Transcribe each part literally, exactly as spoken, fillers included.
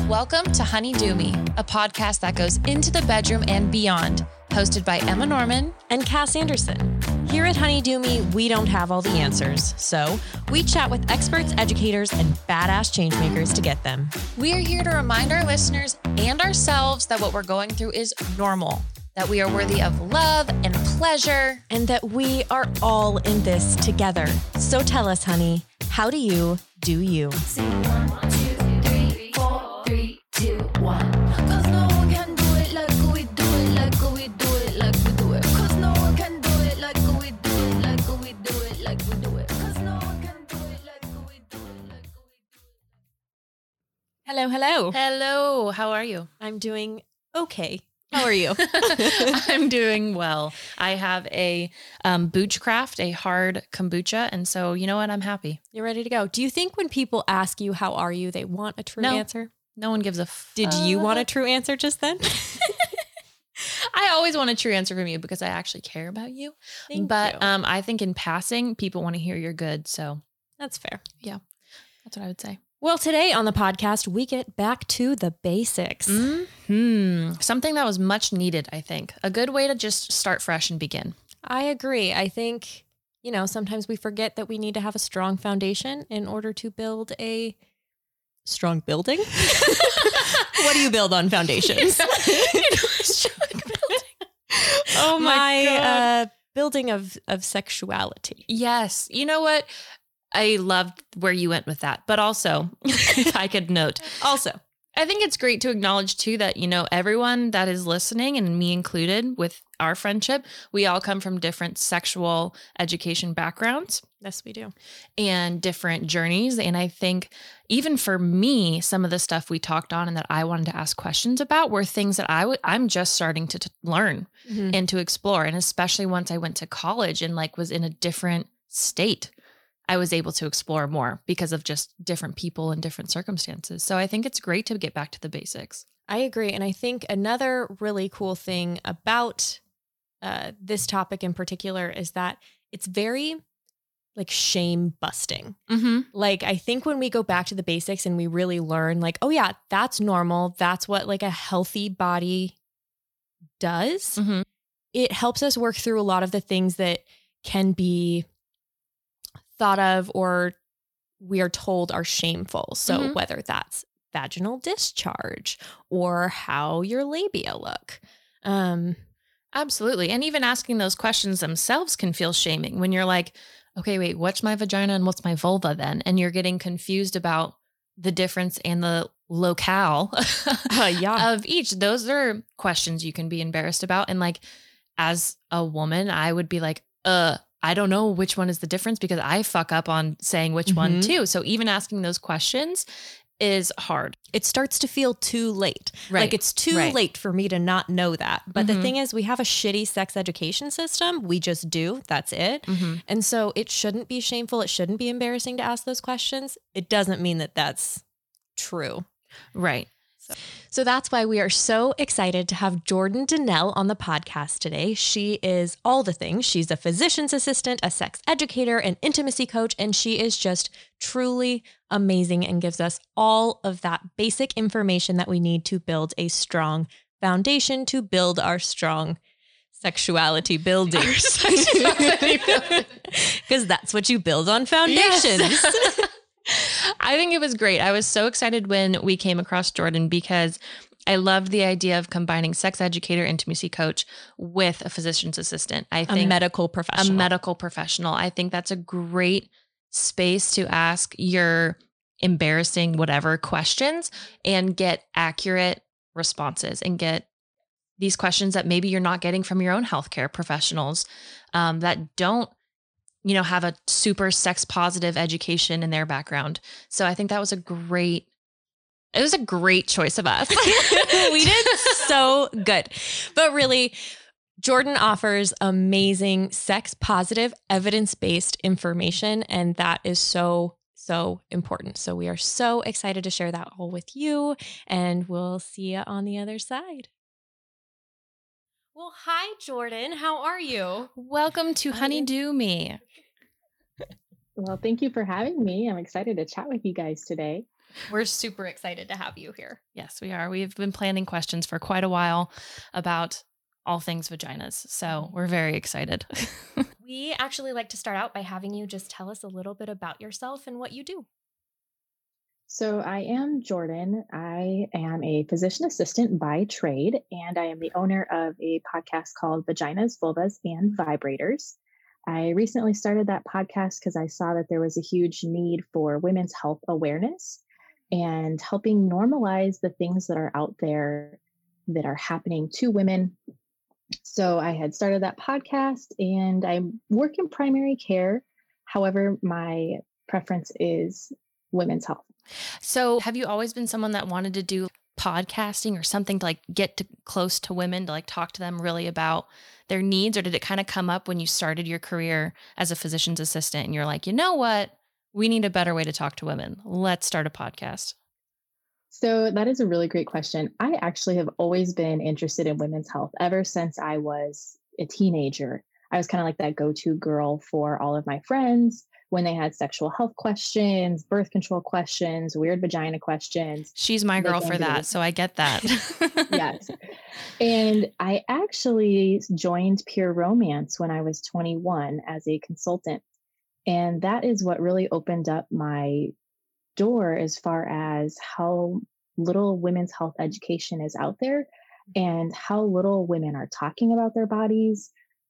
Welcome to Honey Do Me, a podcast that goes into the bedroom and beyond, hosted by Emma Norman and Cass Anderson. Here at Honey Do Me, we don't have all the answers, so we chat with experts, educators, and badass changemakers to get them. We are here to remind our listeners and ourselves that what we're going through is normal, that we are worthy of love and pleasure, and that we are all in this together. So tell us, honey, how do you do you? Hello, hello. Hello, how are you? I'm doing okay. How are you? I'm doing well. I have a um, Boochcraft, a hard kombucha, and so you know what? I'm happy. You're ready to go. Do you think when people ask you, how are you, they want a true no, answer? No one gives a fuck. Did you want a true answer just then? I always want a true answer from you because I actually care about you. Thank but you. Um, I think in passing, people want to hear you're good. So that's fair. Yeah, that's what I would say. Well, today on the podcast, we get back to the basics. Mm-hmm. Something that was much needed, I think. A good way to just start fresh and begin. I agree. I think, you know, sometimes we forget that we need to have a strong foundation in order to build a strong building. What do you build on foundations? You know, strong building. Oh my, my God. Uh, building of, of sexuality. Yes. You know what? I loved where you went with that. But also, if I could note, also, I think it's great to acknowledge too that, you know, everyone that is listening, and me included with our friendship, we all come from different sexual education backgrounds. Yes, we do. And different journeys. And I think even for me, some of the stuff we talked on and that I wanted to ask questions about were things that I w- I'm just starting to t- learn Mm-hmm. and to explore. And especially once I went to college and like was in a different state, I was able to explore more because of just different people and different circumstances. So I think it's great to get back to the basics. I agree. And I think another really cool thing about uh, this topic in particular is that it's very like shame busting. Mm-hmm. Like, I think when we go back to the basics and we really learn like, oh yeah, that's normal. That's what like a healthy body does. Mm-hmm. It helps us work through a lot of the things that can be thought of or we are told are shameful. So Mm-hmm. whether that's vaginal discharge or how your labia look. Um, Absolutely. And even asking those questions themselves can feel shaming when you're like, okay, wait, what's my vagina and what's my vulva then? And you're getting confused about the difference and the locale uh, yeah. of each. Those are questions you can be embarrassed about. And like, as a woman, I would be like, uh, I don't know which one is the difference because I fuck up on saying which Mm-hmm. one too. So even asking those questions is hard. It starts to feel too late. Right. Like it's too Right. late for me to not know that. But Mhm. the thing is, we have a shitty sex education system. We just do. That's it. Mm-hmm. And so it shouldn't be shameful. It shouldn't be embarrassing to ask those questions. It doesn't mean that that's true. Right. So, so that's why we are so excited to have Jordan Donnell on the podcast today. She is all the things. She's a physician's assistant, a sex educator, an intimacy coach, and she is just truly amazing and gives us all of that basic information that we need to build a strong foundation to build our strong sexuality building. Because that's what you build on foundations. Yes. I think it was great. I was so excited when we came across Jordan because I loved the idea of combining sex educator, intimacy coach with a physician's assistant. I think A medical professional. a medical professional. I think that's a great space to ask your embarrassing whatever questions and get accurate responses and get these questions that maybe you're not getting from your own healthcare professionals um, that don't, you know, have a super sex positive education in their background. So I think that was a great, it was a great choice of us. We did so good. But really, Jordan offers amazing sex positive, evidence-based information. And that is so, so important. So we are so excited to share that all with you. And we'll see you on the other side. Well, hi, Jordan. How are you? Welcome to Honey Do Me. Well, thank you for having me. I'm excited to chat with you guys today. We're super excited to have you here. Yes, we are. We've been planning questions for quite a while about all things vaginas. So we're very excited. We actually like to start out by having you just tell us a little bit about yourself and what you do. So I am Jordan. I am a physician assistant by trade, and I am the owner of a podcast called Vaginas, Vulvas, and Vibrators. I recently started that podcast because I saw that there was a huge need for women's health awareness and helping normalize the things that are out there that are happening to women. So I had started that podcast, and I work in primary care. However, my preference is women's health. So have you always been someone that wanted to do podcasting or something to like get to close to women, to like talk to them really about their needs? Or did it kind of come up when you started your career as a physician's assistant and you're like, you know what, we need a better way to talk to women. Let's start a podcast. So that is a really great question. I actually have always been interested in women's health ever since I was a teenager. I was kind of like that go-to girl for all of my friends when they had sexual health questions, birth control questions, weird vagina questions. She's my girl for that, so I get that. Yes. And I actually joined Pure Romance when I was twenty-one as a consultant. And that is what really opened up my door as far as how little women's health education is out there and how little women are talking about their bodies.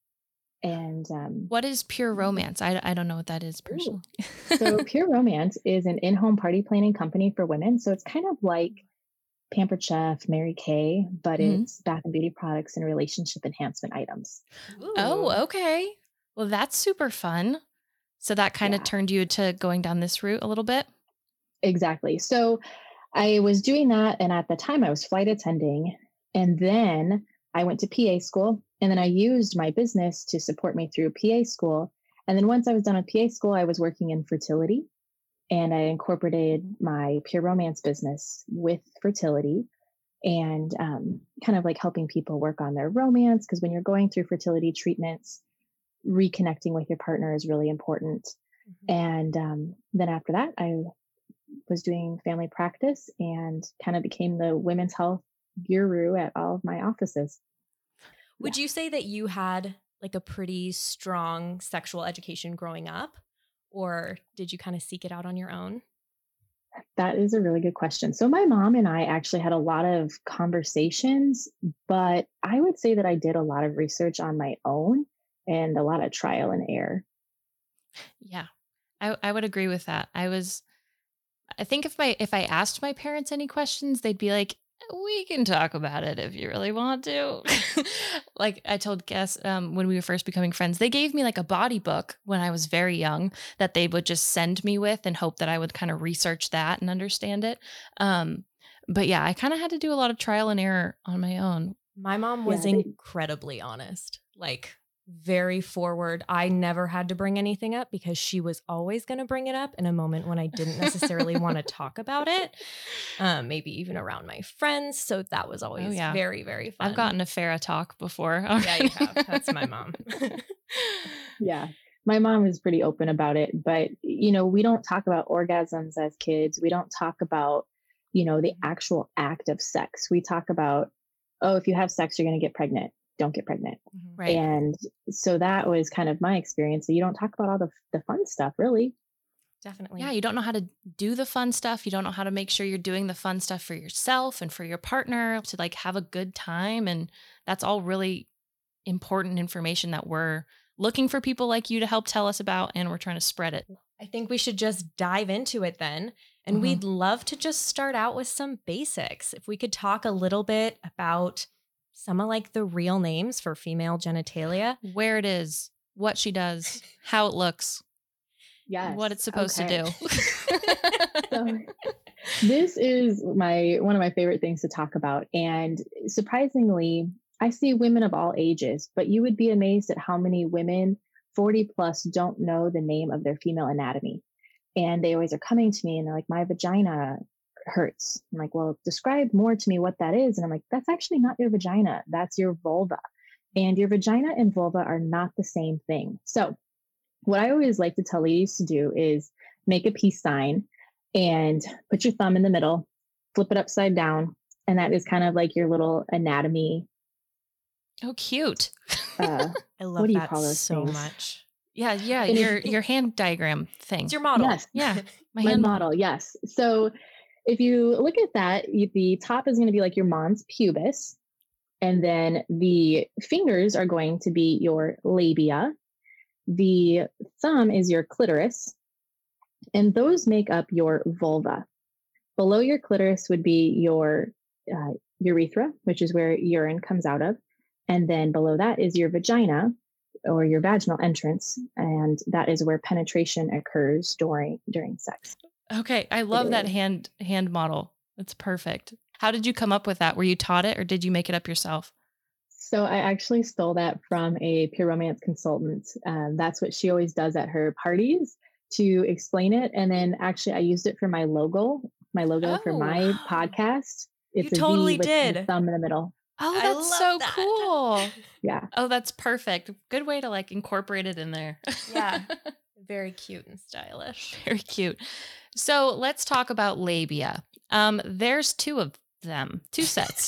And um, what is Pure Romance? I, I don't know what that is personally. So Pure Romance is an in-home party planning company for women. So it's kind of like Pampered Chef, Mary Kay, but mm-hmm. it's bath and beauty products and relationship enhancement items. Ooh. Oh, okay. Well, that's super fun. So that kind of yeah. turned you to going down this route a little bit? Exactly. So I was doing that. And at the time I was flight attending. And then I went to P A school. And then I used my business to support me through P A school. And then once I was done with P A school, I was working in fertility. And I incorporated my Pure Romance business with fertility and um, kind of like helping people work on their romance. Because when you're going through fertility treatments, reconnecting with your partner is really important. Mm-hmm. And um, then after that, I was doing family practice and kind of became the women's health guru at all of my offices. Would yeah. you say that you had like a pretty strong sexual education growing up, or did you kind of seek it out on your own? That is a really good question. So my mom and I actually had a lot of conversations, but I would say that I did a lot of research on my own and a lot of trial and error. Yeah, I, I would agree with that. I was, I think if my, if I asked my parents any questions, they'd be like, we can talk about it if you really want to. Like I told Guess um, when we were first becoming friends, they gave me like a body book when I was very young that they would just send me with and hope that I would kind of research that and understand it. Um, but yeah, I kind of had to do a lot of trial and error on my own. My mom was yeah, incredibly honest, like very forward. I never had to bring anything up because she was always going to bring it up in a moment when I didn't necessarily want to talk about it. Um, maybe even around my friends. So that was always oh, yeah. very, very fun. I've gotten a Farrah talk before. Yeah, you have. That's my mom. Yeah. My mom is pretty open about it, but you know, we don't talk about orgasms as kids. We don't talk about, you know, the actual act of sex. We talk about, oh, if you have sex, you're going to get pregnant. Don't get pregnant. Right. And so that was kind of my experience. So you don't talk about all the, the fun stuff, really. Definitely. Yeah. You don't know how to do the fun stuff. You don't know how to make sure you're doing the fun stuff for yourself and for your partner to like have a good time. And that's all really important information that we're looking for people like you to help tell us about. And we're trying to spread it. I think we should just dive into it then. And mm-hmm. we'd love to just start out with some basics. If we could talk a little bit about some of like the real names for female genitalia, where it is, what she does, how it looks, yes, what it's supposed okay. to do. So, this is my one of my favorite things to talk about. And surprisingly, I see women of all ages, but you would be amazed at how many women forty plus don't know the name of their female anatomy. And they always are coming to me and they're like, my vagina hurts. I'm like, well, describe more to me what that is. And I'm like, that's actually not your vagina. That's your vulva. And your vagina and vulva are not the same thing. So what I always like to tell ladies to do is make a peace sign and put your thumb in the middle, flip it upside down. And that is kind of like your little anatomy. Oh, cute. Uh, I love what do you that call those so things? much. Yeah, yeah, And your if- your hand diagram thing. It's your model. Yes. Yeah, my, My hand model, yes. So if you look at that, you, the top is going to be like your mons pubis. And then the fingers are going to be your labia. The thumb is your clitoris. And those make up your vulva. Below your clitoris would be your uh, urethra, which is where urine comes out of. And then below that is your vagina or your vaginal entrance. And that is where penetration occurs during during sex. Okay, I love that is. hand hand model. It's perfect. How did you come up with that? Were you taught it or did you make it up yourself? So I actually stole that from a pure romance consultant. Um, that's what she always does at her parties to explain it. And then actually I used it for my logo, my logo for Oh, my wow. podcast. It's You a totally V with did. the thumb in the middle. Oh, I that's love so that. cool. Yeah. Oh, that's perfect. Good way to like incorporate it in there. Yeah. Very cute and stylish. Very cute. So let's talk about labia. Um, there's two of them, two sets,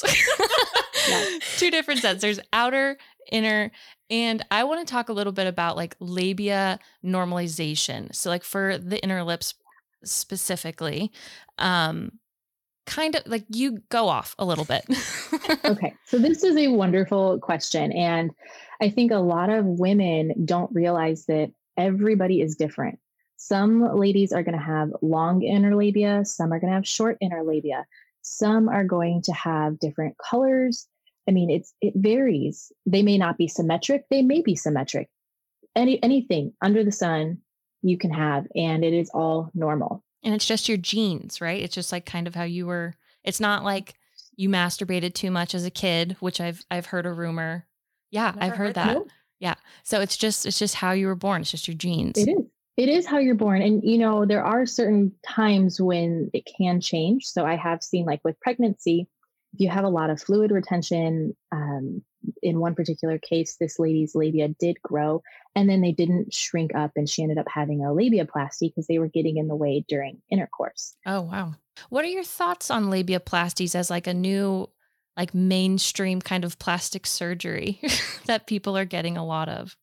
Yeah. two different sets. There's outer, inner, and I want to talk a little bit about like labia normalization. So like for the inner lips specifically, um, kind of like you go off a little bit. Okay. So this is a wonderful question. And I think a lot of women don't realize that everybody is different. Some ladies are going to have long inner labia. Some are going to have short inner labia. Some are going to have different colors. I mean, it's it varies. They may not be symmetric. They may be symmetric. Any anything under the sun you can have, and it is all normal. And it's just your genes, right? It's just like kind of how you were. It's not like you masturbated too much as a kid, which I've I've heard a rumor. Yeah, Never I've heard, heard that. that. Nope. Yeah. So it's just it's just how you were born. It's just your genes. It is. It is how you're born. And, you know, there are certain times when it can change. So I have seen, like with pregnancy, if you have a lot of fluid retention, um, in one particular case, this lady's labia did grow and then they didn't shrink up and she ended up having a labiaplasty because they were getting in the way during intercourse. Oh, wow. What are your thoughts on labiaplasties as like a new, like mainstream kind of plastic surgery that people are getting a lot of?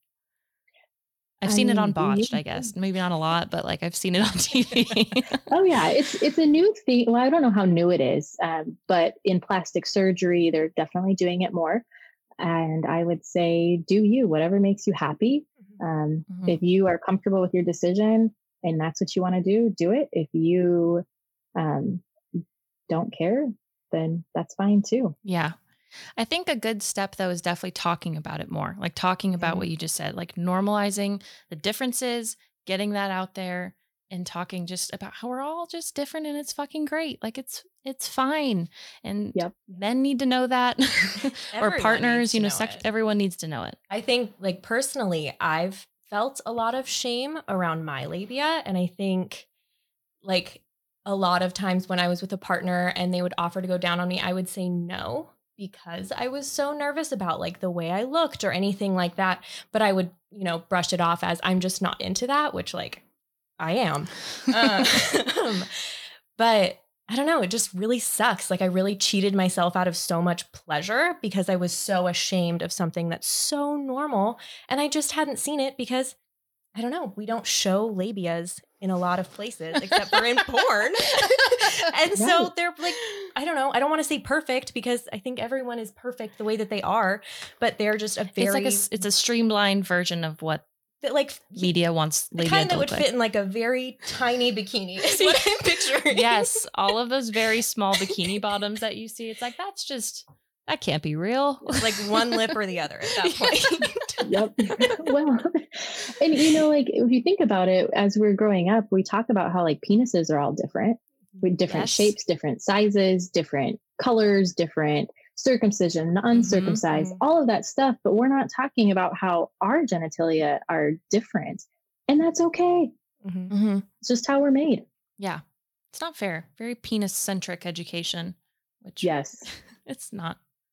I've I seen it mean, on Botched, yeah. I guess. Maybe not a lot, but like I've seen it on T V. Oh yeah, it's it's a new thing. Well, I don't know how new it is, um, but in plastic surgery, they're definitely doing it more. And I would say, do you, whatever makes you happy. Um, Mhm. If you are comfortable with your decision and that's what you want to do, do it. If you um, don't care, then that's fine too. Yeah. I think a good step though is definitely talking about it more, like talking about Mhm. what you just said, like normalizing the differences, getting that out there and talking just about how we're all just different and it's fucking great. Like it's, it's fine. And Yep. men need to know that or Everyone partners, needs you to know, know sex, it. everyone needs to know it. I think, like, personally, I've felt a lot of shame around my labia. And I think, like, a lot of times when I was with a partner and they would offer to go down on me, I would say no because I was so nervous about, like, the way I looked or anything like that. But I would, you know, brush it off as I'm just not into that, which, like, I am. Um, but I don't know. It just really sucks. Like I really cheated myself out of so much pleasure because I was so ashamed of something that's so normal. And I just hadn't seen it because I don't know. We don't show labias in a lot of places except for in porn. And so Right. they're like, I don't know. I don't want to say perfect because I think everyone is perfect the way that they are, but they're just a very, It's like a, it's a streamlined version of what like media wants the labia kind to that would look fit like. in like a very tiny bikini is what I'm picturing. Yes, all of those very small bikini bottoms that you see. It's like, that's just, that can't be real. It's like one lip or the other at that point. Yep. Well, and you know, like if you think about it, as we're growing up, we talk about how like penises are all different with different Yes. shapes, different sizes, different colors, different circumcision, uncircumcised, mhm. all of that stuff. But we're not talking about how our genitalia are different. And that's okay. Mhm. Mm-hmm. It's just how we're made. Yeah. It's not fair. Very penis centric education, which Yes. it's not.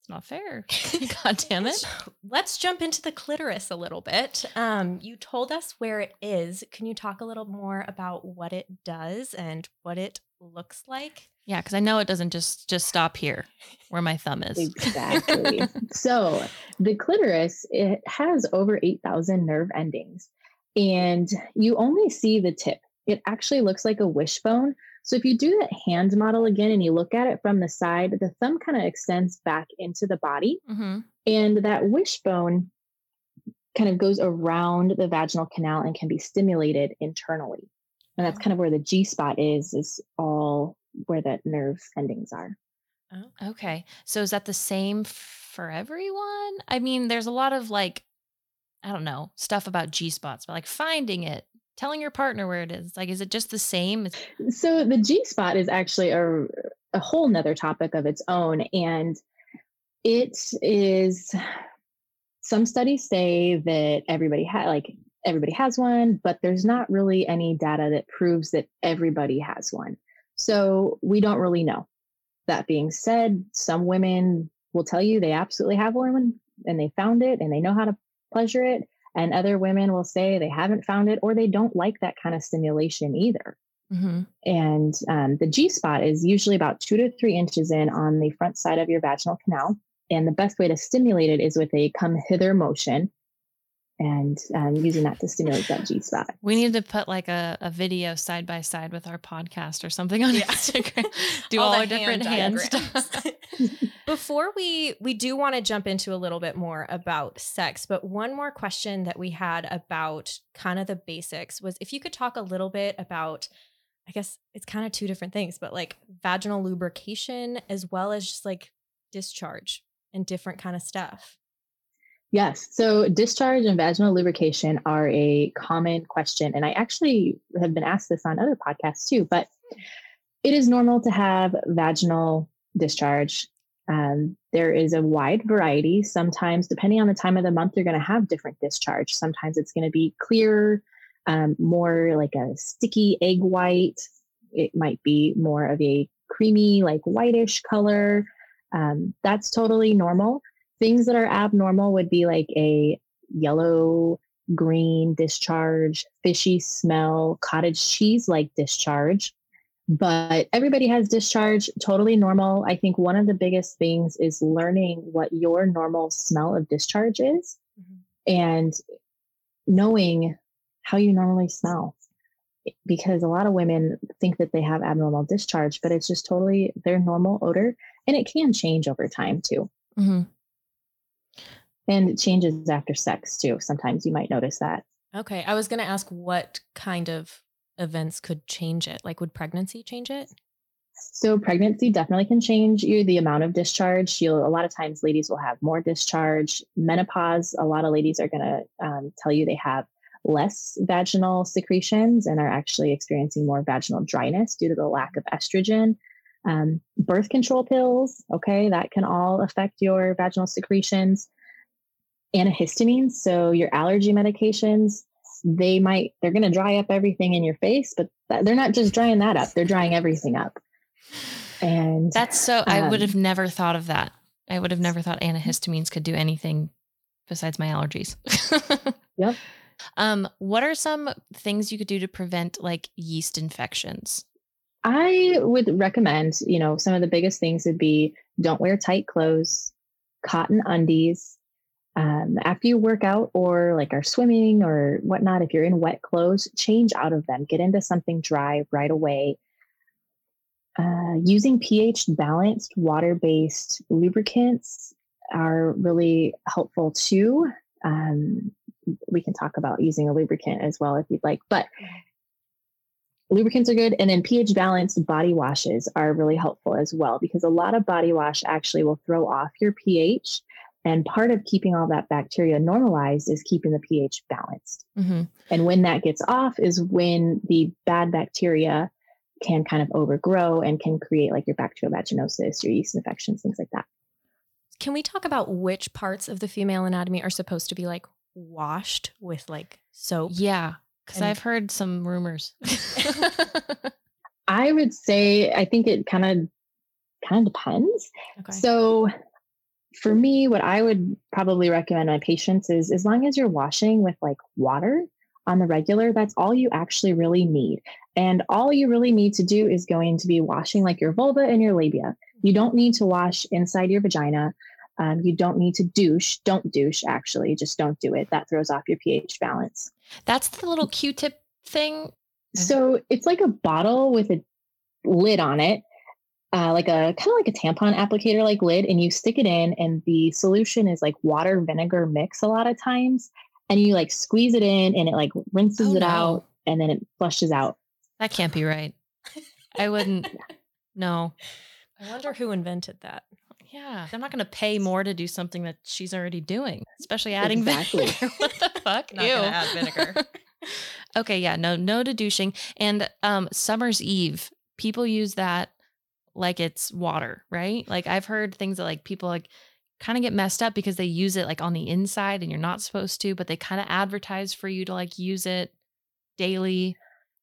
It's not fair. God damn it. Let's jump into the clitoris a little bit. Um, you told us where it is. Can you talk a little more about what it does and what it looks like? Yeah, because I know it doesn't just just stop here where my thumb is. Exactly. So the clitoris, it has over eight thousand nerve endings, and you only see the tip. It actually looks like a wishbone. So if you do that hand model again and you look at it from the side, the thumb kind of extends back into the body. Mm-hmm. And that wishbone kind of goes around the vaginal canal and can be stimulated internally. And that's kind of where the G spot is, is all where the nerve endings are. Oh. Okay. So is that the same for everyone? I mean, there's a lot of like, I don't know, stuff about G spots, but like finding it, telling your partner where it is. Like, is it just the same? So the G spot is actually a, a whole nother topic of its own. And it is, some studies say that everybody has, like everybody has one, but there's not really any data that proves that everybody has one. So we don't really know. That being said, some women will tell you they absolutely have one and they found it and they know how to pleasure it. And other women will say they haven't found it or they don't like that kind of stimulation either. Mm-hmm. And um, the G spot is usually about two to three inches in on the front side of your vaginal canal. And the best way to stimulate it is with a come hither motion and um, using that to stimulate that G spot. We need to put like a, a video side by side with our podcast or something on Yeah. Instagram. Do all, all the our different hand hand diagrams. stuff. Before we we do want to jump into a little bit more about sex, but one more question that we had about kind of the basics was if you could talk a little bit about, I guess it's kind of two different things, but like vaginal lubrication as well as just like discharge and different kind of stuff. Yes. So discharge and vaginal lubrication are a common question. And I actually have been asked this on other podcasts too, but it is normal to have vaginal discharge. Um, there is a wide variety. Sometimes, depending on the time of the month, you're going to have different discharge. Sometimes it's going to be clear, um, more like a sticky egg white. It might be more of a creamy, like whitish color. Um, that's totally normal. Things that are abnormal would be like a yellow, green discharge, fishy smell, cottage cheese-like discharge. But everybody has discharge, totally normal. I think one of the biggest things is learning what your normal smell of discharge is mm-hmm. and knowing how you normally smell. Because a lot of women think that they have abnormal discharge, but it's just totally their normal odor. And it can change over time too. Mm-hmm. And it changes after sex too. Sometimes you might notice that. Okay. I was going to ask what kind of events could change it. Like would pregnancy change it? So pregnancy definitely can change you the amount of discharge. You'll, a lot of times ladies will have more discharge. Menopause, a lot of ladies are going to um, tell you they have less vaginal secretions and are actually experiencing more vaginal dryness due to the lack of estrogen. Um, birth control pills, okay, that can all affect your vaginal secretions. Antihistamines, so your allergy medications, they might, they're going to dry up everything in your face, but they're not just drying that up, they're drying everything up. And that's so, um, I would have never thought of that. I would have never thought antihistamines could do anything besides my allergies. Yep. Um, what are some things you could do to prevent like yeast infections? I would recommend, you know, some of the biggest things would be don't wear tight clothes, cotton undies. Um, after you work out or like are swimming or whatnot, if you're in wet clothes, change out of them, get into something dry right away. Uh, using pH balanced water-based lubricants are really helpful too. Um, we can talk about using a lubricant as well if you'd like, but lubricants are good. And then pH balanced body washes are really helpful as well, because a lot of body wash actually will throw off your pH. And part of keeping all that bacteria normalized is keeping the pH balanced. Mm-hmm. And when that gets off is when the bad bacteria can kind of overgrow and can create like your bacterial vaginosis, your yeast infections, things like that. Can we talk about which parts of the female anatomy are supposed to be like washed with like soap? Yeah, because And- I've heard some rumors. I would say, I think it kind of kind of depends. Okay. So for me, what I would probably recommend my patients is as long as you're washing with like water on the regular, that's all you actually really need. And all you really need to do is going to be washing like your vulva and your labia. You don't need to wash inside your vagina. Um, you don't need to douche. Don't douche, actually. Just don't do it. That throws off your pH balance. That's the little Q-tip thing. So it's like a bottle with a lid on it, uh, like a kind of like a tampon applicator like lid, and you stick it in, and the solution is like water vinegar mix a lot of times. And you like squeeze it in and it like rinses Oh, it no. out and then it flushes out. That can't be right. I wouldn't. No. I wonder who invented that. Yeah. I'm not going to pay more to do something that she's already doing, especially adding Exactly. vinegar. What the fuck? Not gonna add vinegar. Okay. Yeah. No, no to douching. And um, Summer's Eve, people use that like it's water, right? Like I've heard things that like people like kind of get messed up because they use it like on the inside and you're not supposed to, but they kind of advertise for you to like use it daily.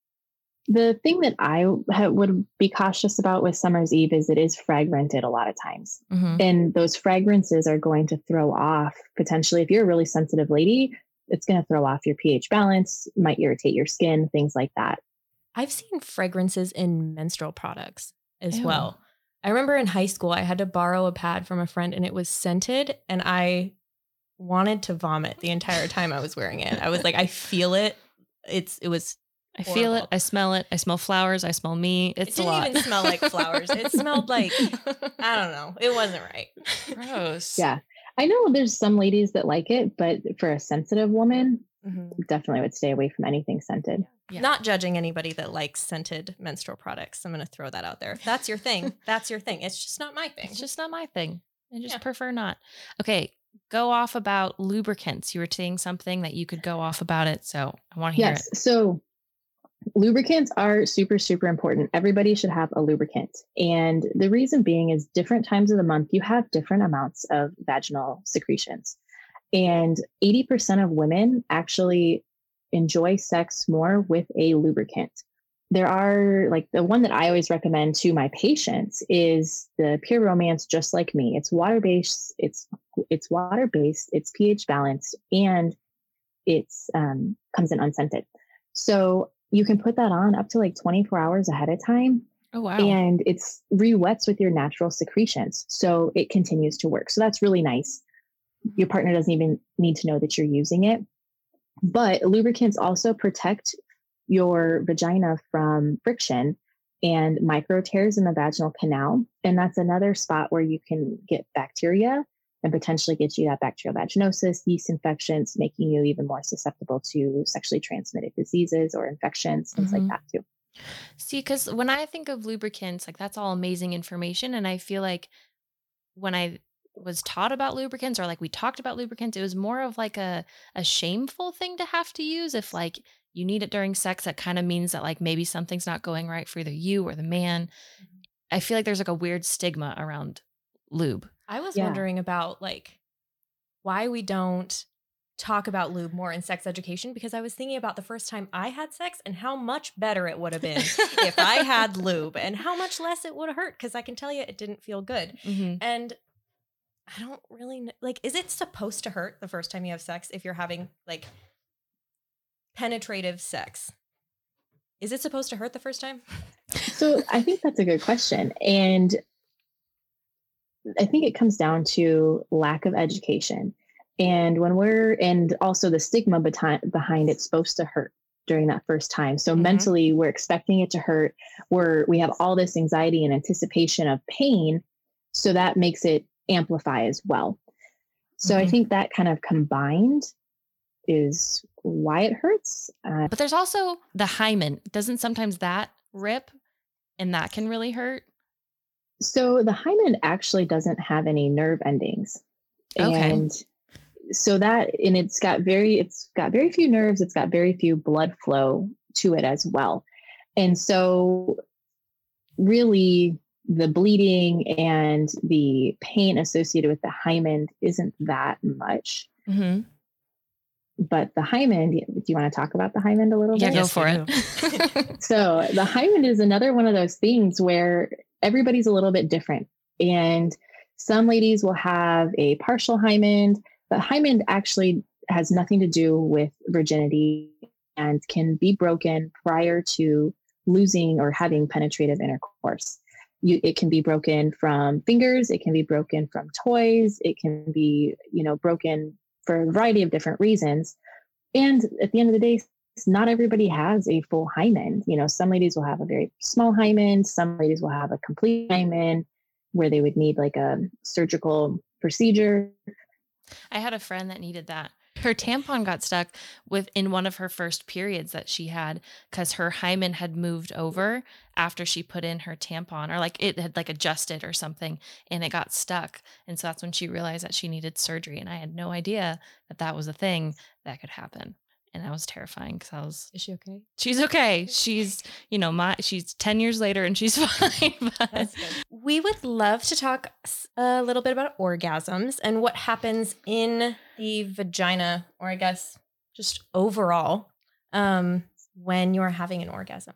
The thing that I ha- would be cautious about with Summer's Eve is it is fragranted a lot of times. Mm-hmm. And those fragrances are going to throw off potentially, if you're a really sensitive lady, it's going to throw off your pH balance, might irritate your skin, things like that. I've seen fragrances in menstrual products as Ew. well. I remember in high school, I had to borrow a pad from a friend and it was scented and I wanted to vomit the entire time I was wearing it. I was like, I feel it. It's, it was, I feel it. horrible. I smell it. I smell flowers. I smell me. It's it a didn't lot. even smell like flowers. It smelled like, I don't know. It wasn't right. Gross. Yeah. I know there's some ladies that like it, but for a sensitive woman, definitely would stay away from anything scented. Yeah. Not judging anybody that likes scented menstrual products. I'm going to throw that out there. If that's your thing. That's your thing. It's just not my thing. It's just not my thing. I just Yeah. prefer not. Okay. Go off about lubricants. You were saying something that you could go off about it. So I want to hear Yes. So lubricants are super, super important. Everybody should have a lubricant. And the reason being is different times of the month, you have different amounts of vaginal secretions. And eighty percent of women actually enjoy sex more with a lubricant. There are like the one that I always recommend to my patients is the Pure Romance Just Like Me. It's water-based, it's it's water-based, it's pH balanced, and it's um, comes in unscented. So you can put that on up to like twenty-four hours ahead of time. Oh, wow. And it's re-wets with your natural secretions. So it continues to work. So that's really nice. Your partner doesn't even need to know that you're using it. But lubricants also protect your vagina from friction and micro tears in the vaginal canal. And that's another spot where you can get bacteria and potentially get you that bacterial vaginosis, yeast infections, making you even more susceptible to sexually transmitted diseases or infections, things Mhm. like that too. See, because when I think of lubricants, like that's all amazing information. And I feel like when I was taught about lubricants or like we talked about lubricants, it was more of like a, a shameful thing to have to use. If like you need it during sex, that kind of means that like maybe something's not going right for either you or the man. I feel like there's like a weird stigma around lube. I was Yeah. wondering about like why we don't talk about lube more in sex education, because I was thinking about the first time I had sex and how much better it would have been if I had lube and how much less it would have hurt, because I can tell you it didn't feel good. Mm-hmm. And I don't really know, like, is it supposed to hurt the first time you have sex if you're having like penetrative sex? Is it supposed to hurt the first time? So I think that's a good question. And I think it comes down to lack of education. And when we're, and also the stigma behind, behind it's supposed to hurt during that first time. So Mhm. mentally we're expecting it to hurt. We're, we have all this anxiety and anticipation of pain. So that makes it amplify as well. So I Mhm. think that kind of combined is why it hurts. Uh, But there's also the hymen. Doesn't sometimes that rip and that can really hurt? So the hymen actually doesn't have any nerve endings. Okay. And so that, and it's got very, it's got very few nerves. It's got very few blood flow to it as well. And so really the bleeding and the pain associated with the hymen isn't that much. Mm-hmm. But the hymen, do you want to talk about the hymen a little Yeah, bit? go Yes, for we it. So the hymen is another one of those things where everybody's a little bit different. And Some ladies will have a partial hymen, but hymen actually has nothing to do with virginity and can be broken prior to losing or having penetrative intercourse. You, it can be broken from fingers, it can be broken from toys, it can be, you know, broken for a variety of different reasons. And at the end of the day, not everybody has a full hymen. You know, some ladies will have a very small hymen, some ladies will have a complete hymen where they would need like a surgical procedure. I had a friend that needed that. Her tampon got stuck within one of her first periods that she had because her hymen had moved over after she put in her tampon, or like it had like adjusted or something, and it got stuck. And so that's when she realized that she needed surgery. And I had no idea that that was a thing that could happen. And that was terrifying because I was, Is she okay? she's okay. She's, you know, my, she's ten years later and she's fine. But we would love to talk a little bit about orgasms and what happens in the vagina, or I guess just overall, um, when you're having an orgasm.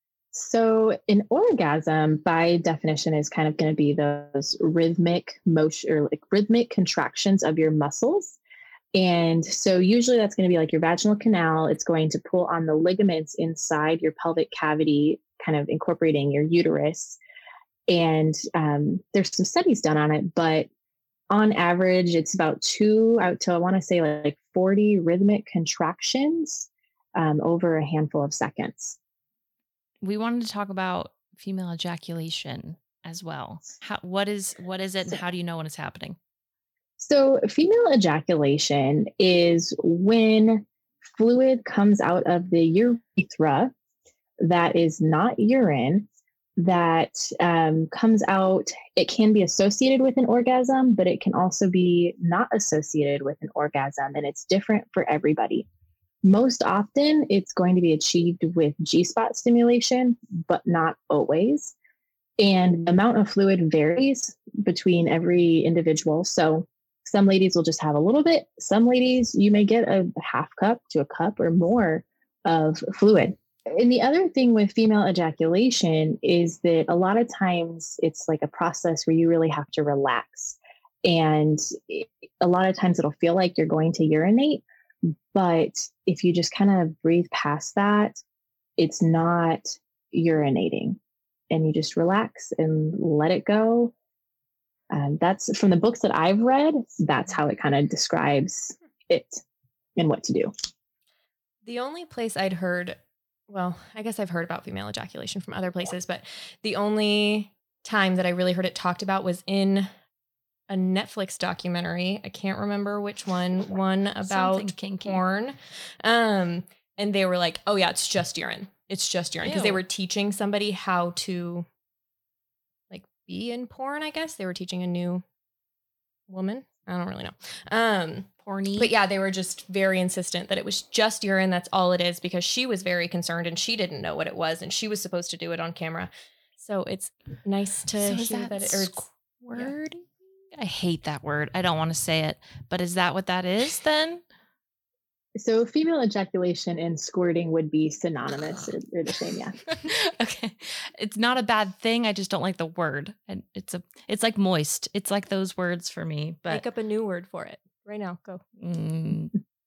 So an orgasm by definition is kind of going to be those rhythmic motion or like rhythmic contractions of your muscles. And so usually that's going to be like your vaginal canal. It's going to pull on the ligaments inside your pelvic cavity, kind of incorporating your uterus. And um, there's some studies done on it, but on average, it's about two out to, I want to say like forty rhythmic contractions um, over a handful of seconds. We wanted to talk about female ejaculation as well. How, what is, what is it and how do you know when it's happening? So female ejaculation is when fluid comes out of the urethra that is not urine, that um, comes out. It can be associated with an orgasm, but it can also be not associated with an orgasm, and it's different for everybody. Most often, it's going to be achieved with G-spot stimulation, but not always. And the amount of fluid varies between every individual. So some ladies will just have a little bit. Some ladies, you may get a half cup to a cup or more of fluid. And the other thing with female ejaculation is that a lot of times it's like a process where you really have to relax. And a lot of times it'll feel like you're going to urinate. But if you just kind of breathe past that, it's not urinating. And you just relax and let it go. Um, that's from the books that I've read. That's how it kind of describes it and what to do. The only place I'd heard, well, I guess I've heard about female ejaculation from other places, but the only time that I really heard it talked about was in a Netflix documentary. I can't remember which one, one about porn. Um, and they were like, oh yeah, it's just urine. It's just urine. Because they were teaching somebody how to be in porn, I guess. They were teaching a new woman. I don't really know. Um, Porny. But yeah, they were just very insistent that it was just urine. That's all it is, because she was very concerned and she didn't know what it was and she was supposed to do it on camera. So it's nice to so hear that, that it, or it's, word. Yeah. I hate that word. I don't want to say it, but is that what that is then? So female ejaculation and squirting would be synonymous or, or the same, yeah. Okay. It's not a bad thing. I just don't like the word. And it's a it's like moist. It's like those words for me. But make up a new word for it. Right now. Go. Mm,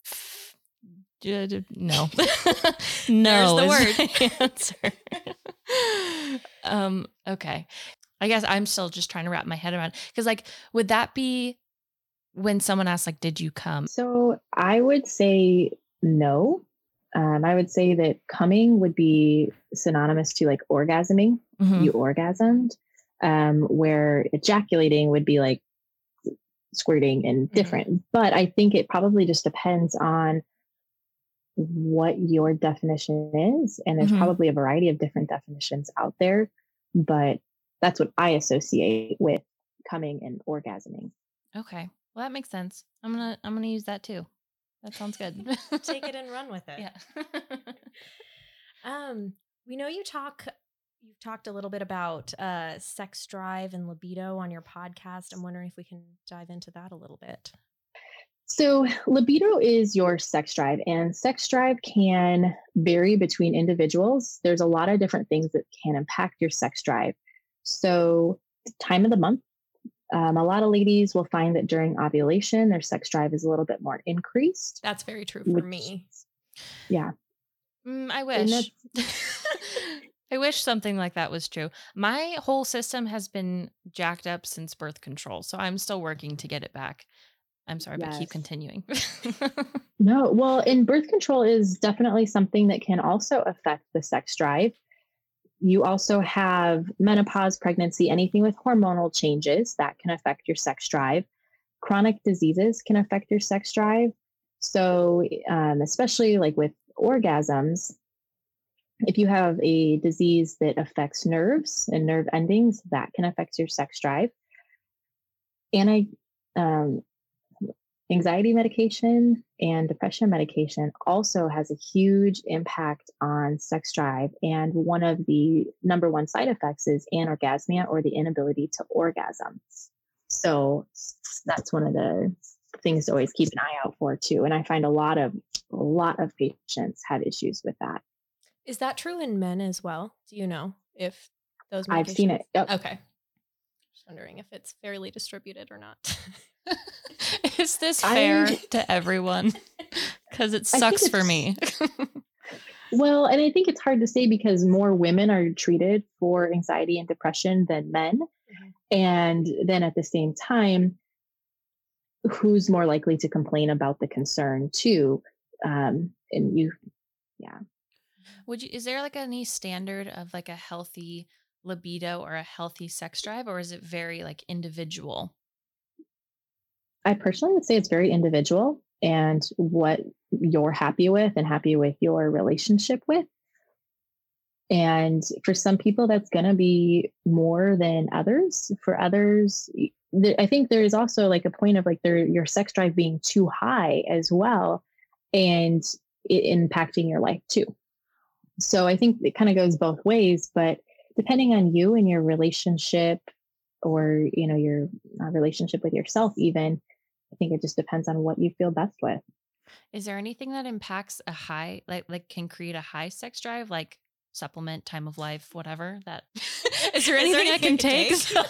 no. No. There's the word. Answer. um, okay. I guess I'm still just trying to wrap my head around it. Because like, would that be when someone asks, like, did you come? So I would say no. Um, I would say that coming would be synonymous to like orgasming. Mm-hmm. You orgasmed, um, where ejaculating would be like squirting and different. Mm-hmm. But I think it probably just depends on what your definition is. And there's mm-hmm. probably a variety of different definitions out there. But that's what I associate with coming and orgasming. Okay. Well, that makes sense. I'm going to, I'm going to use that too. That sounds good. Take it and run with it. Yeah. um, we know you talk, you've talked a little bit about uh, sex drive and libido on your podcast. I'm wondering if we can dive into that a little bit. So libido is your sex drive, and sex drive can vary between individuals. There's a lot of different things that can impact your sex drive. So time of the month, Um, a lot of ladies will find that during ovulation, their sex drive is a little bit more increased. That's very true for which, me. Yeah. Mm, I wish. I wish something like that was true. My whole system has been jacked up since birth control, so I'm still working to get it back. I'm sorry, yes. but keep continuing. No, well, and birth control is definitely something that can also affect the sex drive. You also have menopause, pregnancy, anything with hormonal changes that can affect your sex drive. Chronic diseases can affect your sex drive. So, um, especially like with orgasms, if you have a disease that affects nerves and nerve endings, that can affect your sex drive. Anti, um, anxiety medication and depression medication also has a huge impact on sex drive. And one of the number one side effects is anorgasmia, or the inability to orgasm. So that's one of the things to always keep an eye out for too. And I find a lot of, a lot of patients have issues with that. Is that true in men as well? Do you know if those medications? I've seen it. Yep. Okay. Just wondering if it's fairly distributed or not. Is this fair I, to everyone? Because it sucks for me. Well, and I think it's hard to say because more women are treated for anxiety and depression than men. Mm-hmm. And then at the same time, who's more likely to complain about the concern too? Um, and you, yeah. Would you, is there like any standard of like a healthy libido or a healthy sex drive, or is it very like individual? I personally would say it's very individual and what you're happy with and happy with your relationship with. And for some people, that's going to be more than others. For others, I think there is also like a point of like their, your sex drive being too high as well, and it impacting your life too. So I think it kind of goes both ways, but depending on you and your relationship, or, you know, your uh, relationship with yourself, even, I think it just depends on what you feel best with. Is there anything that impacts a high, like, like can create a high sex drive, like supplement, time of life, whatever that, is there anything, is there anything I can take?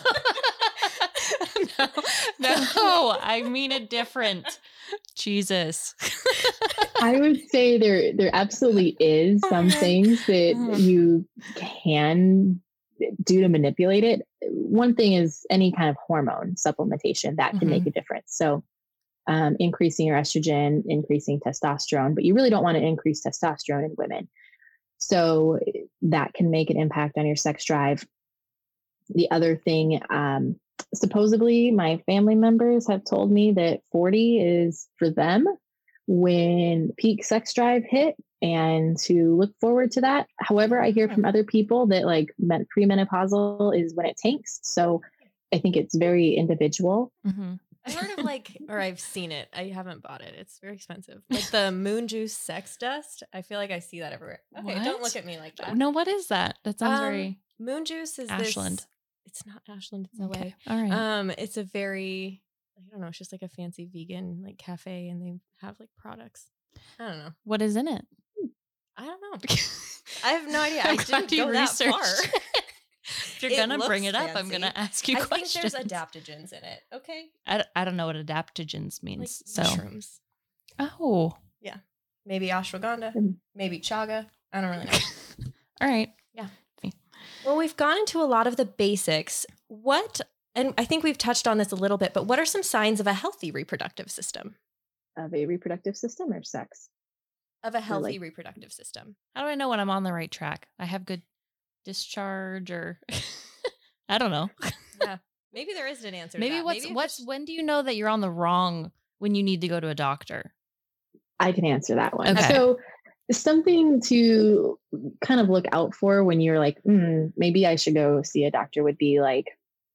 take? no, no, I mean a different, Jesus. I would say there, there absolutely is some things that you can do to manipulate it. One thing is any kind of hormone supplementation that can mm-hmm. make a difference. So um, increasing your estrogen, increasing testosterone, but you really don't want to increase testosterone in women. So that can make an impact on your sex drive. The other thing, um, supposedly my family members have told me that forty is for them when peak sex drive hit, and to look forward to that. However, I hear from other people that like premenopausal is when it tanks. So I think it's very individual. Mm-hmm. I've heard of like, or I've seen it. I haven't bought it. It's very expensive. Like the Moon Juice sex dust. I feel like I see that everywhere. Okay, what? Don't look at me like that. No, what is that? That sounds um, very Moon Juice is Ashland. This, it's not Ashland. It's okay. L A. All right. Um, it's a very, I don't know. It's just like a fancy vegan like cafe, and they have like products. I don't know. What is in it? I don't know. I have no idea. I didn't go that far. If you're going to bring it up, fancy. I'm going to ask you I questions. I think there's adaptogens in it. Okay. I, I don't know what adaptogens means. Like so. Mushrooms. Oh. Yeah. Maybe ashwagandha. Maybe chaga. I don't really know. All right. Yeah. Well, we've gone into a lot of the basics. What, and I think we've touched on this a little bit, but what are some signs of a healthy reproductive system? Of a reproductive system or sex? Of a healthy like, reproductive system. How do I know when I'm on the right track? I have good discharge, or I don't know. Yeah. Maybe there is an answer. Maybe to that. what's Maybe what's just... when do you know that you're on the wrong, when you need to go to a doctor? I can answer that one. Okay. So something to kind of look out for when you're like, mm, maybe I should go see a doctor would be like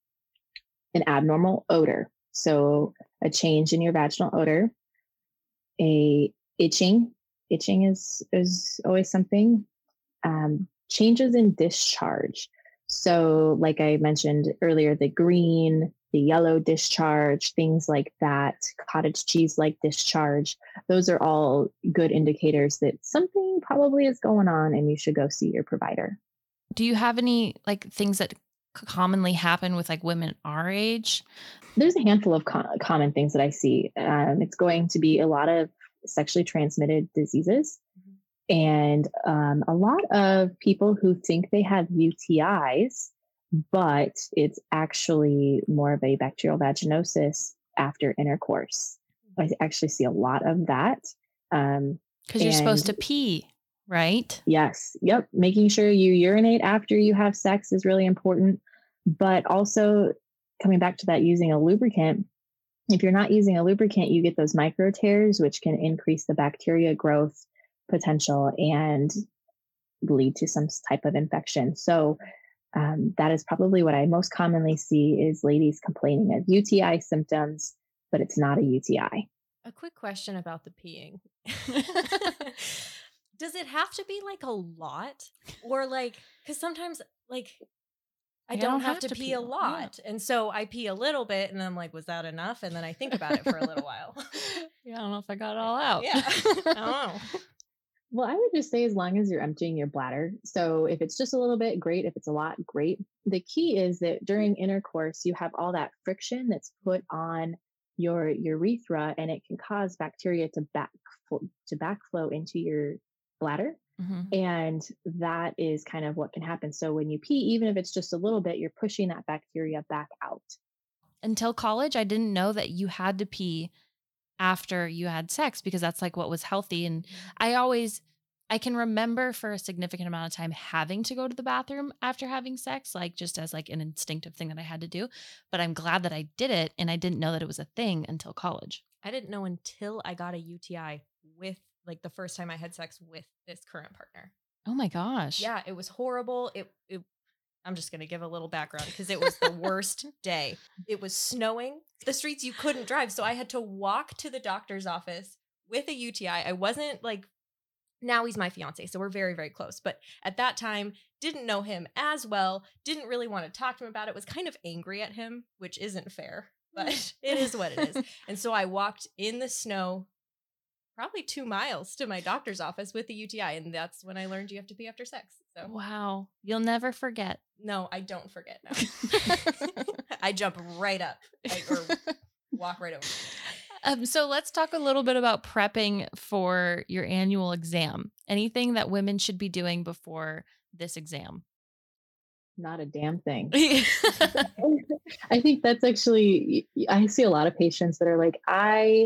an abnormal odor. So a change in your vaginal odor, a itching. Itching is, is always something. Um, changes in discharge. So like I mentioned earlier, the green, the yellow discharge, things like that, cottage cheese-like discharge, those are all good indicators that something probably is going on and you should go see your provider. Do you have any like things that commonly happen with like women our age? There's a handful of co- common things that I see. Um, it's going to be a lot of sexually transmitted diseases, and um, a lot of people who think they have U T Is, but it's actually more of a bacterial vaginosis after intercourse. I actually see a lot of that. Um, Because you're supposed to pee, right? Yes. Yep. Making sure you urinate after you have sex is really important. But also coming back to that, using a lubricant. If you're not using a lubricant, you get those micro tears, which can increase the bacteria growth potential and lead to some type of infection. So um, that is probably what I most commonly see is ladies complaining of U T I symptoms, but it's not a U T I. A quick question about the peeing. Does it have to be like a lot, or like, because sometimes like I don't, don't have, have to, to pee, pee a lot. Yeah. And so I pee a little bit and I'm like, was that enough? And then I think about it for a little while. Yeah, I don't know if I got it all out. Yeah. I don't know. Well, I would just say as long as you're emptying your bladder. So if it's just a little bit, great. If it's a lot, great. The key is that during intercourse, you have all that friction that's put on your urethra, and it can cause bacteria to back to backflow into your bladder. Mm-hmm. And that is kind of what can happen. So when you pee, even if it's just a little bit, you're pushing that bacteria back out. Until college, I didn't know that you had to pee after you had sex because that's like what was healthy. And I always, I can remember for a significant amount of time having to go to the bathroom after having sex, like just as like an instinctive thing that I had to do. But I'm glad that I did it. And I didn't know that it was a thing until college. I didn't know until I got a U T I with like the first time I had sex with this current partner. Oh my gosh. Yeah, it was horrible. It, it I'm just going to give a little background because it was the worst day. It was snowing. The streets you couldn't drive. So I had to walk to the doctor's office with a U T I. I wasn't like, now he's my fiance, so we're very, very close. But at that time, didn't know him as well, didn't really want to talk to him about it, was kind of angry at him, which isn't fair, but it is what it is. And so I walked in the snow probably two miles to my doctor's office with the U T I. And that's when I learned you have to pee after sex. So wow. You'll never forget. No, I don't forget. No. I jump right up I, or walk right over. Um, so let's talk a little bit about prepping for your annual exam. Anything that women should be doing before this exam? Not a damn thing. I think that's actually, I see a lot of patients that are like, I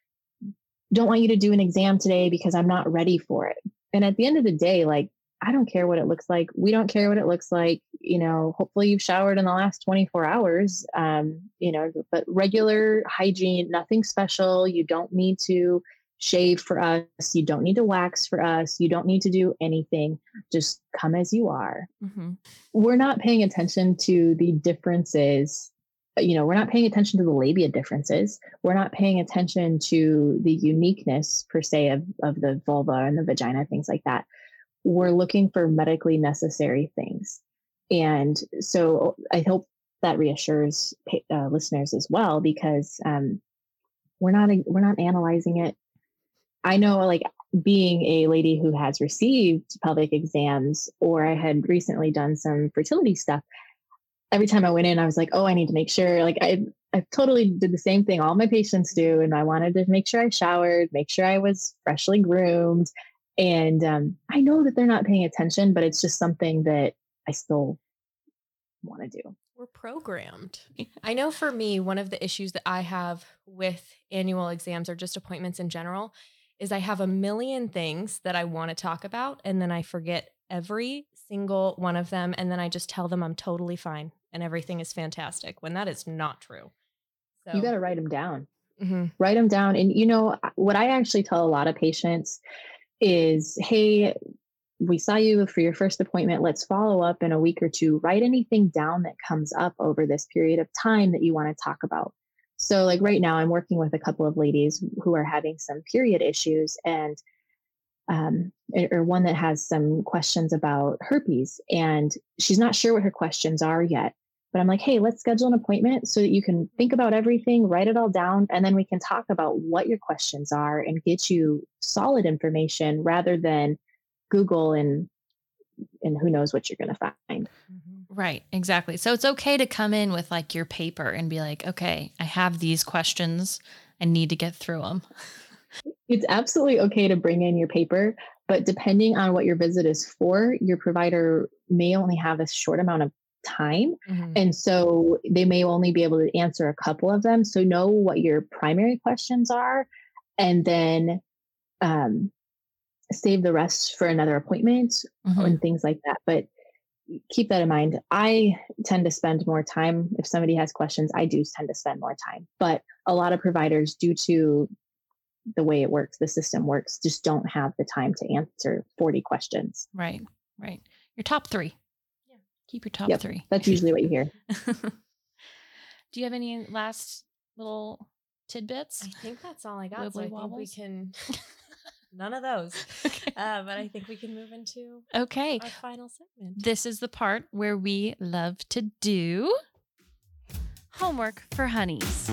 don't want you to do an exam today because I'm not ready for it. And at the end of the day, like, I don't care what it looks like. We don't care what it looks like. You know, hopefully you've showered in the last twenty-four hours, um, you know, but regular hygiene, nothing special. You don't need to shave for us. You don't need to wax for us. You don't need to do anything. Just come as you are. Mm-hmm. We're not paying attention to the differences. You know, we're not paying attention to the labia differences. We're not paying attention to the uniqueness per se of, of the vulva and the vagina, things like that. We're looking for medically necessary things. And so I hope that reassures uh, listeners as well, because um, we're not, we're not analyzing it. I know, like, being a lady who has received pelvic exams, or I had recently done some fertility stuff, every time I went in, I was like, oh, I need to make sure, like, I, I totally did the same thing all my patients do. And I wanted to make sure I showered, make sure I was freshly groomed. And um, I know that they're not paying attention, but it's just something that I still want to do. We're programmed. I know for me, one of the issues that I have with annual exams or just appointments in general is I have a million things that I want to talk about, and then I forget every single one of them. And then I just tell them I'm totally fine and everything is fantastic, when that is not true. So you got to write them down. Mm-hmm. Write them down. And, you know, what I actually tell a lot of patients is, hey, we saw you for your first appointment. Let's follow up in a week or two. Write anything down that comes up over this period of time that you want to talk about. So like right now, I'm working with a couple of ladies who are having some period issues, and um, or one that has some questions about herpes, and she's not sure what her questions are yet. But I'm like, hey, let's schedule an appointment so that you can think about everything, write it all down, and then we can talk about what your questions are and get you solid information rather than Google and and who knows what you're going to find. Mm-hmm. Right. Exactly. So it's okay to come in with like your paper and be like, okay, I have these questions. I need to get through them. It's absolutely okay to bring in your paper, but depending on what your visit is for, your provider may only have a short amount of time. Mm-hmm. And so they may only be able to answer a couple of them. So know what your primary questions are, and then um, save the rest for another appointment mm-hmm. and things like that. But keep that in mind. I tend to spend more time. If somebody has questions, I do tend to spend more time. But a lot of providers, due to the way it works, the system works, just don't have the time to answer forty questions. Right, right. Your top three. Yeah. Keep your top yep, three. That's usually what you hear. Do you have any last little tidbits? I think that's all I got. Wibbly so I wobbles? think we can... None of those. Okay. Uh, but I think we can move into okay. our final segment. This is the part where we love to do homework for honeys.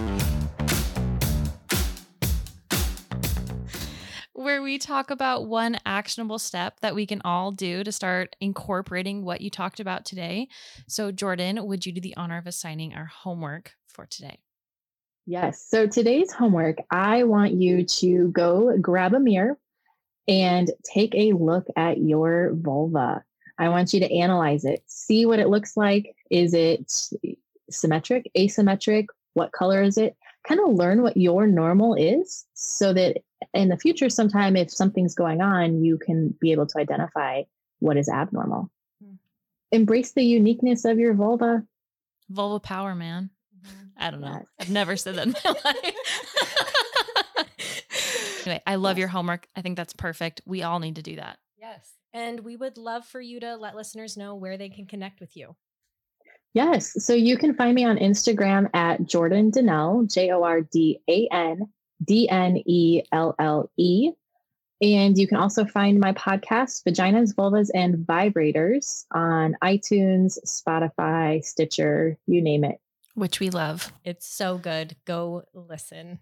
Where we talk about one actionable step that we can all do to start incorporating what you talked about today. So Jordan, would you do the honor of assigning our homework for today? Yes. So today's homework, I want you to go grab a mirror and take a look at your vulva. I want you to analyze it, see what it looks like. Is it symmetric, asymmetric? What color is it? Kind of learn what your normal is so that in the future, sometime if something's going on, you can be able to identify what is abnormal. Hmm. Embrace the uniqueness of your vulva. Vulva power, man. Mm-hmm. I don't know. Yes. I've never said that in my life. Anyway, I love yes. your homework. I think that's perfect. We all need to do that. Yes. And we would love for you to let listeners know where they can connect with you. Yes. So you can find me on Instagram at Jordan Dennelle, J O R D A N D N E L L E. And you can also find my podcast, Vaginas, Vulvas, and Vibrators, on iTunes, Spotify, Stitcher, you name it. Which we love. It's so good. Go listen.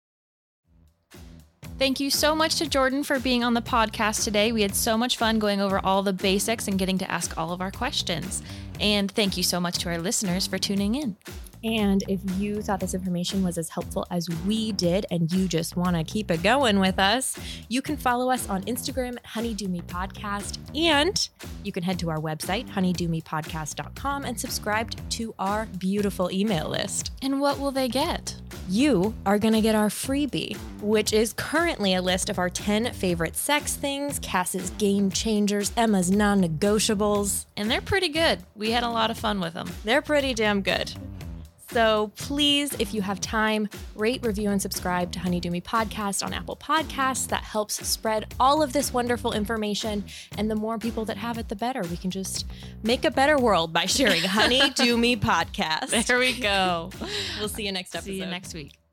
Thank you so much to Jordan for being on the podcast today. We had so much fun going over all the basics and getting to ask all of our questions. And thank you so much to our listeners for tuning in. And if you thought this information was as helpful as we did and you just want to keep it going with us, you can follow us on Instagram at Honeydew Me Podcast, and you can head to our website, honeydew me podcast dot com, and subscribe to our beautiful email list. And what will they get? You are going to get our freebie, which is currently a list of our ten favorite sex things, Cass's game changers, Emma's non-negotiables. And they're pretty good. We had a lot of fun with them. They're pretty damn good. So please, if you have time, rate, review, and subscribe to Honeydew Me Podcast on Apple Podcasts. That helps spread all of this wonderful information. And the more people that have it, the better. We can just make a better world by sharing Honeydew Me Podcast. There we go. We'll see you next episode. See you next week.